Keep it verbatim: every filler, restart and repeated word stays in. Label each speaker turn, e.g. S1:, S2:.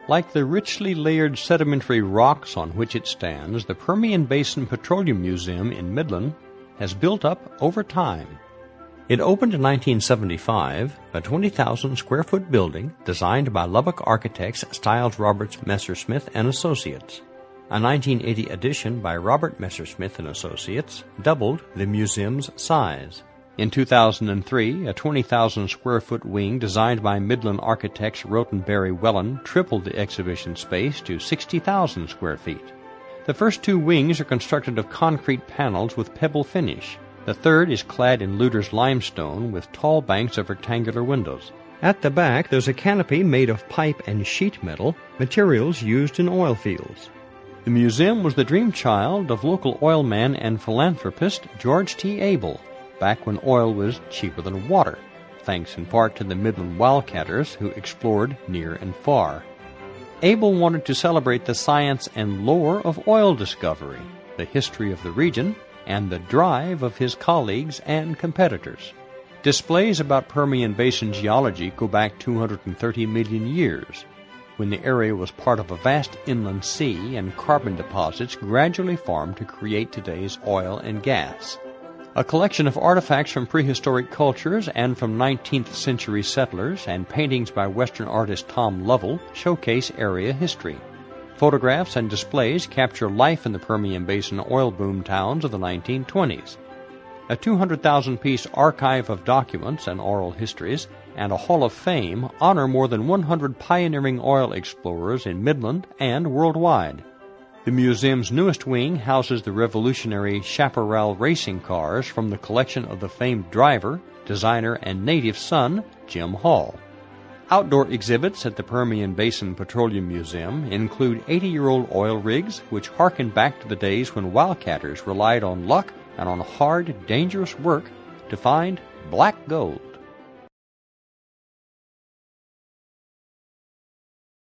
S1: Like the richly layered sedimentary rocks on which it stands, the Permian Basin Petroleum Museum in Midland has built up over time. It opened in nineteen seventy-five, a twenty thousand square foot building designed by Lubbock architects Stiles Roberts Messersmith and Associates. A nineteen eighty addition by Robert Messersmith and Associates doubled the museum's size. In two thousand three, a twenty thousand square foot wing designed by Midland architects Rotenberry Wellen tripled the exhibition space to sixty thousand square feet. The first two wings are constructed of concrete panels with pebble finish. The third is clad in Luder's limestone with tall banks of rectangular windows. At the back, there's a canopy made of pipe and sheet metal, materials used in oil fields. The museum was the dream child of local oilman and philanthropist George T. Abel, back when oil was cheaper than water, thanks in part to the Midland wildcatters who explored near and far. Abel wanted to celebrate the science and lore of oil discovery, the history of the region, and the drive of his colleagues and competitors. Displays about Permian Basin geology go back two hundred thirty million years, when the area was part of a vast inland sea and carbon deposits gradually formed to create today's oil and gas. A collection of artifacts from prehistoric cultures and from nineteenth century settlers and paintings by Western artist Tom Lovell showcase area history. Photographs and displays capture life in the Permian Basin oil boom towns of the nineteen twenties. A two hundred thousand piece archive of documents and oral histories and a Hall of Fame honor more than one hundred pioneering oil explorers in Midland and worldwide. The museum's newest wing houses the revolutionary Chaparral racing cars from the collection of the famed driver, designer, and native son, Jim Hall. Outdoor exhibits at the Permian Basin Petroleum Museum include eighty-year-old oil rigs which harken back to the days when wildcatters relied on luck and on hard, dangerous work to find black gold.